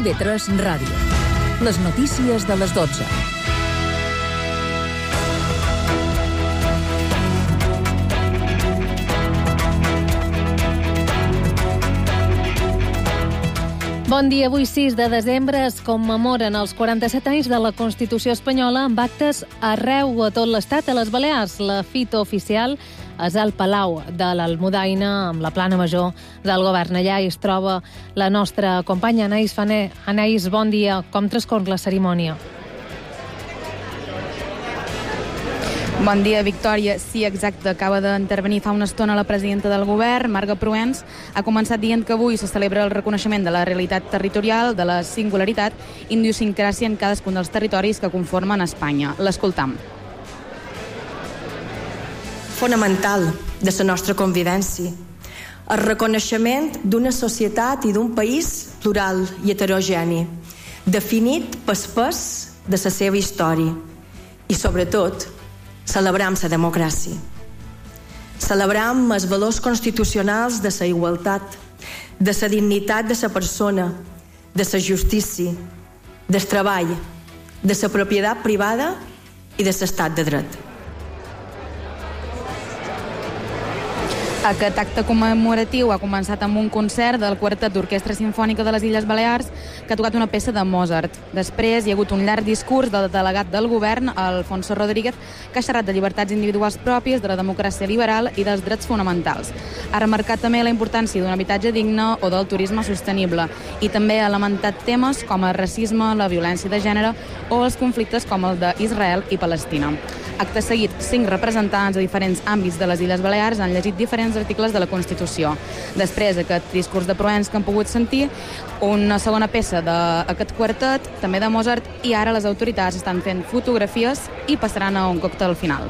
IB3 Ràdio. Les notícies de les 12. Bon dia. Avui, 6 de desembre, es commemoren els 47 anys de la Constitució espanyola amb actes arreu a tot l'Estat. A les Balears, la fita oficial és al Palau de l'Almudaina, amb la plana major del govern. Allà hi es troba la nostra companya Anaïs Fané. Anaïs, bon dia. Com transcorre la cerimònia? Bon dia, Victòria. Sí, exacte. Acaba d'intervenir fa una estona la presidenta del govern, Marga Proens. Ha començat dient que avui se celebra el reconeixement de la realitat territorial, de la singularitat i idiosincràsia en cadascun dels territoris que conformen Espanya. L'escoltam. Fonamental de la nostra convivència. El reconeixement d'una societat i d'un país plural i heterogeni, definit pel pes de la seva història. I, sobretot, celebram la democràcia. Celebram els valors constitucionals de la igualtat, de la dignitat de la persona, de la justícia, del treball, de la propietat privada i de l'estat de dret. Aquest acte commemoratiu ha començat amb un concert del Quartet d'Orquestra Simfònica de les Illes Balears, que ha tocat una peça de Mozart. Després hi ha hagut un llarg discurs del delegat del govern, Alfonso Rodríguez, que ha xerrat de llibertats individuals pròpies, de la democràcia liberal i dels drets fonamentals. Ha remarcat també la importància d'un habitatge digne o del turisme sostenible i també ha lamentat temes com el racisme, la violència de gènere o els conflictes com el d'Israel i Palestina. Acte seguit, 5 representants de diferents àmbits de les Illes Balears han llegit diferents articles de la Constitució. Després d'aquest discurs de Proens que han pogut sentir, una segona peça d'aquest quartet, també de Mozart, i ara les autoritats estan fent fotografies i passaran a un còctel final.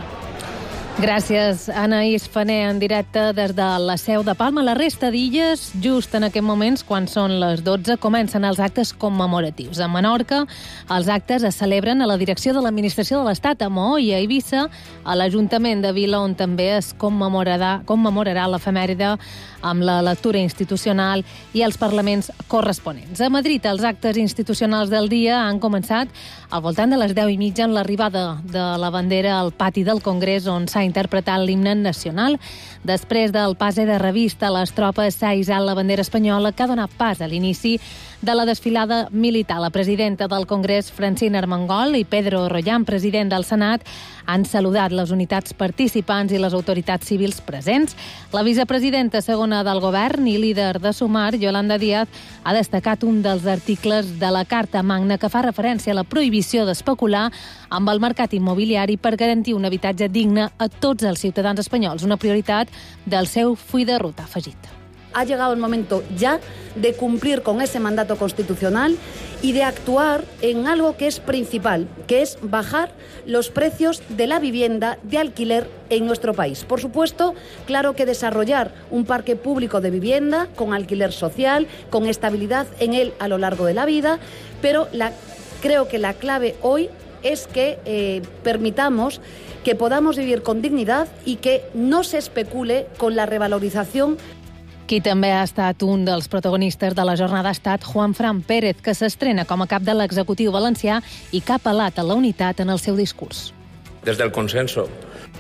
Gràcies, Anaïs Fané, en directe des de la seu de Palma. La resta d'illes, just en aquests moments, quan són les 12, comencen els actes commemoratius. A Menorca, els actes es celebren a la direcció de l'Administració de l'Estat, a Maó, i a Eivissa, a l'Ajuntament de Vila, on també es commemorarà l'efemèride amb la lectura institucional i els parlaments corresponents. A Madrid, els actes institucionals del dia han començat al voltant de les 10:30 amb l'arribada de la bandera al pati del Congrés, on s'ha interpretat l'himne nacional. Després del pase de revista a les tropes, s'ha hissat la bandera espanyola, que ha donat pas a l'inici de la desfilada militar. La presidenta del Congrés, Francina Armengol, i Pedro Rollán, president del Senat, han saludat les unitats participants i les autoritats civils presents. La vicepresidenta segona del govern i líder de Sumar, Yolanda Díaz, ha destacat un dels articles de la Carta Magna que fa referència a la prohibició d'especular amb el mercat immobiliari per garantir un habitatge digne a tots els ciutadans espanyols, una prioritat del seu full de ruta, afegit. Ha llegado el momento ya de cumplir con ese mandato constitucional y de actuar en algo que es principal, que es bajar los precios de la vivienda de alquiler en nuestro país. Por supuesto, claro que desarrollar un parque público de vivienda con alquiler social, con estabilidad en él a lo largo de la vida, pero creo que la clave hoy es que permitamos que podamos vivir con dignidad y que no se especule con la revalorización. Qui també ha estat un dels protagonistes de la jornada ha estat Juanfran Pérez, que s'estrena com a cap de l'executiu valencià i que ha apel·lat a la unitat en el seu discurs. Desde el consenso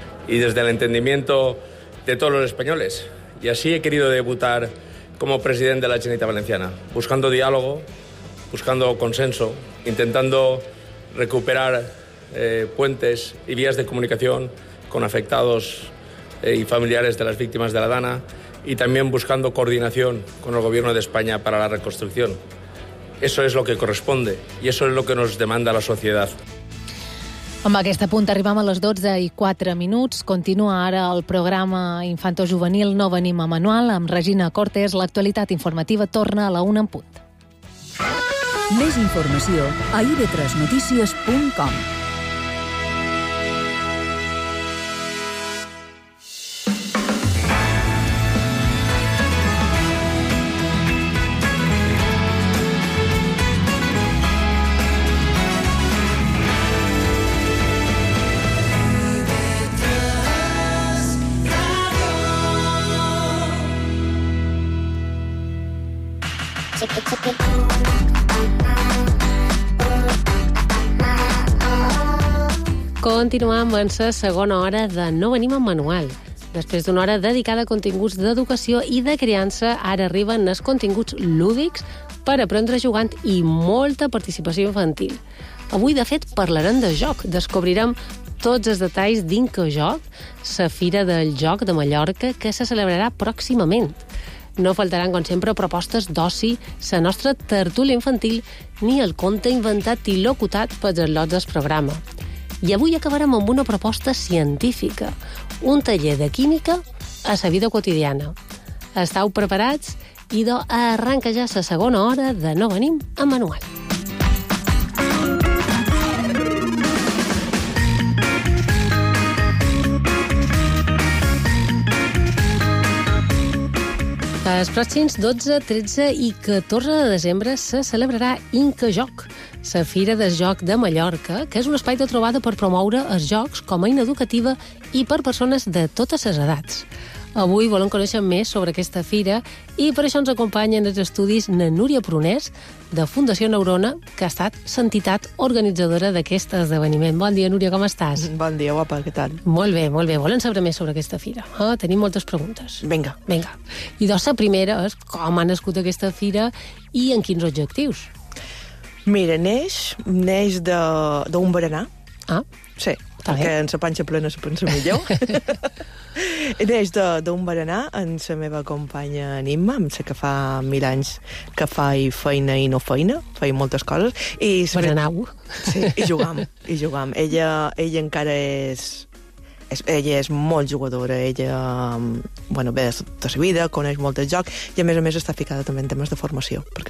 y desde el entendimiento de todos los españoles. Y así he querido debutar como presidente de la Generalitat Valenciana, buscando diálogo, buscando consenso, intentando recuperar puentes y vías de comunicación con afectados y familiares de las víctimas de la Dana, y también buscando coordinación con el Gobierno de España para la reconstrucción. Eso es lo que corresponde y eso es lo que nos demanda la sociedad. Amb aquest punt arribam a les 12:04. Continua ara el programa infantojuvenil No venim a manual amb Regina Cortés. L'actualitat informativa torna a la 1 en punt. Més informació a ib3notícies.com. Check it. Continuem amb la segona hora de No venim amb manual. Després d'una hora dedicada a continguts d'educació i de criança, ara arriben els continguts lúdics per aprendre jugant i molta participació infantil. Avui, de fet, parlarem de joc. Descobrirem tots els detalls d'Incajoc, la Fira del Joc de Mallorca, que se celebrarà pròximament. No faltaran, com sempre, propostes d'oci, la nostra tertúlia infantil, ni el conte inventat i locutat pels lots del programa. I avui acabarem amb una proposta científica, un taller de química a la vida quotidiana. Estau preparats? Idò, arranca ja la segona hora de No venim amb manual. Els pròxims 12, 13 i 14 de desembre se celebrarà Incajoc, la Fira del Joc de Mallorca, que és un espai de trobada per promoure els jocs com a eina educativa i per persones de totes les edats. Avui volem conèixer més sobre aquesta fira i per això ens acompanyen els estudis na Núria Prunés, de Fundació Neurona, que ha estat l'entitat organitzadora d'aquest esdeveniment. Bon dia, Núria, com estàs? Bon dia, guapa, què tal? Molt bé, molt bé. Volem saber més sobre aquesta fira. Tenim moltes preguntes. Vinga. I doncs la primera és com ha nascut aquesta fira i en quins objectius? Mira, neix d'un berenar. Sí, perquè en la panxa plena se pensa millor. Neix d'un berenar amb la meva companya Nimma, amb la que fa 1000 anys que fa feina i no feina, feia moltes coses. Berenau. Sí, i jugam. Ella encara ella és molt jugadora, ella ve de tota la vida, coneix molt el joc i a més està ficada també en temes de formació, perquè